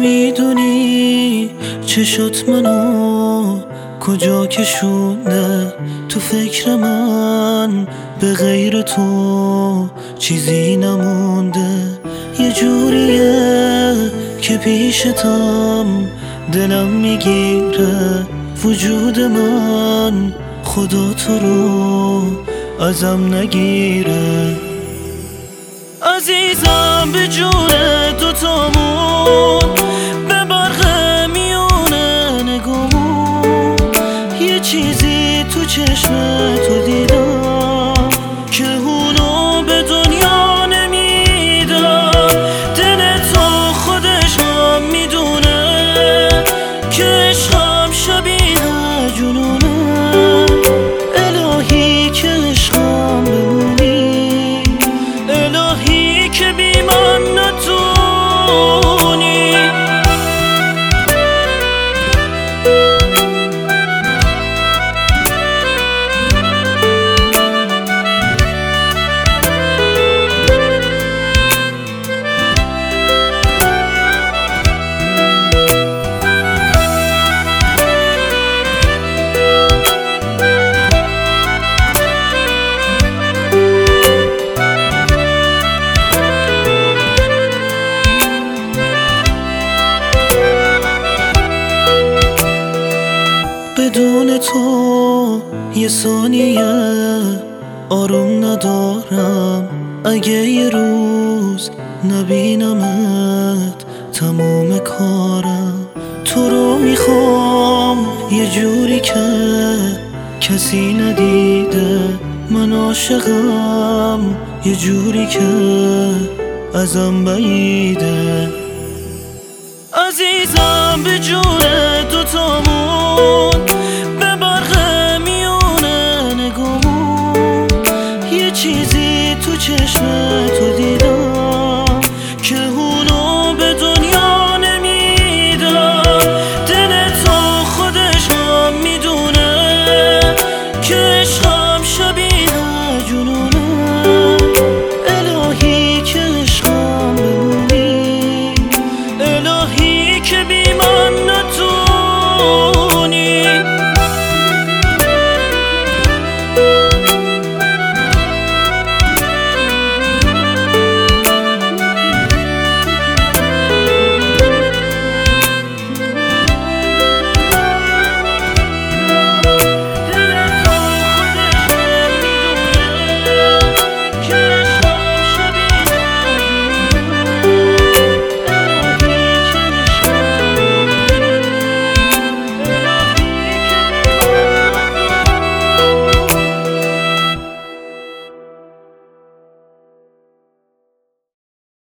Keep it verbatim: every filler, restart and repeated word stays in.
نمیدونی چشات منو کجا کشونده، تو فکر من به غیر تو چیزی نمونده. یه جوریه که پیشتم دلم میگیره، وجود من خدا تو رو ازم نگیره. عزیزم به جون دوتامون، به برق میونه نگامون، یه چیزی تو چشم تو دیدم که اونو به دنیا نمیدم. دل تو خودش هم میدونه که عشقم شبیه جنونه. الهی که عشقم بمونی، الهی که بی من نتونی. بدون تو یه ثانیه آروم ندارم. اگه یه روز نبینمت تموم کارم. تو رو میخوام یه جوری که کسی ندیده. من عاشقم یه جوری که ازم بعیده. عزیزم به جون دوتامون، به برق میونه نگامون، یه چیزی تو چشم تو دیدم